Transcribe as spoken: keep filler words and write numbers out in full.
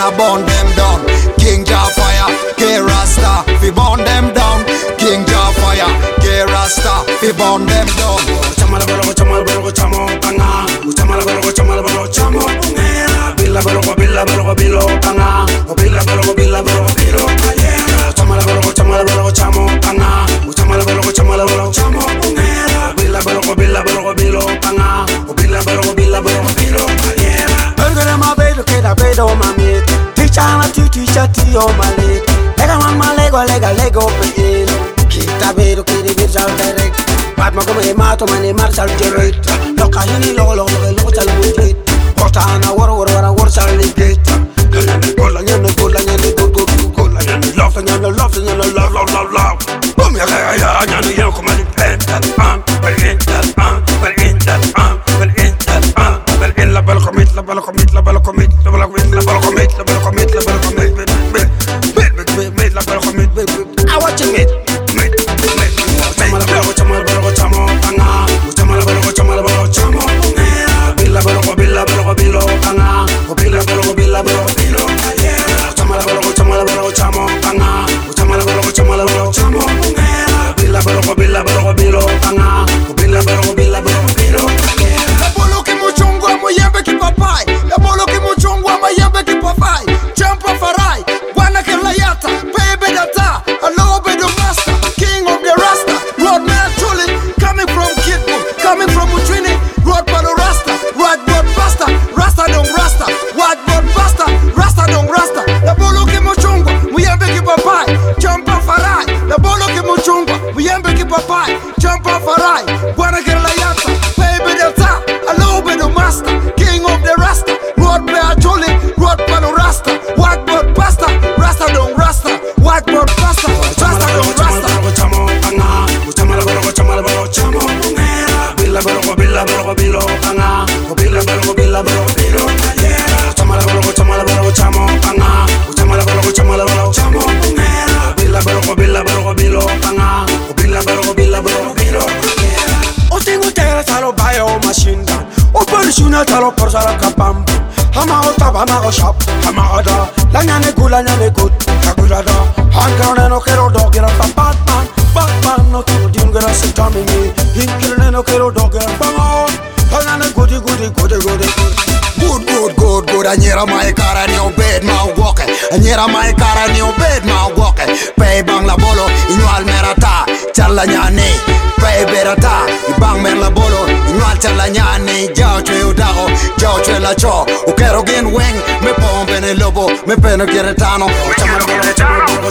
a burn them down. King Jah fire, K Rasta, fi burn them down. King Jah fire, K Rasta, fi burn them down. Chamal balo chamal balo chamo tanga, chamal balo chamal balo chamo tanga. Billa balo billa balo bilo tanga, billa balo billa balo bilo tanga. Chamal balo chamal balo chamo tanga, chamal balo chamal balo chamo tanga. Billa balo billa balo bilo tanga, billa balo billa balo bilo tanga. Burger ma bedo che da bedo mami, teacher na tu teacher ti o male. Lega mamma lego lega lego pe. Kita bedo che di virtual direct. Batma come mato ma ne marshal direct. Loka yini lo lo lo lo chal budget. Porta na wor wor wor wor chal ligget. Gola nyane gola nyane go go go gola nyane love nyane love nyane love love love love. Boom ya ya ya nyane yo come in pen that on, well in that on, well in that on, well in that on, well in la bal commit la bal commit la bal commit la bal commit la bal commit la bal commit la bal commit. Wait la bal commit. I watch you meet. Jump off a ride, wanna get la yata, baby delta, a little bit of master, king of the rasta, road bear jolly, road pano rasta, white bird pasta, rasta don't rasta, white bird pasta, rasta don't rasta. Chamo tanga, chamala bolo chamala bolo chamo tanga, billa bolo billa bolo bilo tanga, billa bolo billa bolo bilo tanga, chamala bolo chamala bolo chamo tanga, chamala bolo chamala bolo chamo tanga, billa bolo billa bolo bilo tanga, billa bolo billa bolo. Machine gun, operational talo persala kapam. Hama ota hama shop, hama ada. La nyane gula nyane good, kagula da. Hankane no kero dog era Batman, Batman no kero dingera sitami me. Hinkirne no kero dog era bang. Hangane goody goody goody goody. Good, good, good, good. Anyera my car and your bed ma walk. Anyera my car and your bed ma walk. Pay bang la bolo, inual merata, challa nyane. Pay berata, ibang mer la bolo, inual challa nyane. Jao chwe udago, jao chwe la cho. Ukero gen weng, me pombe ne lobo, me peno kiretano.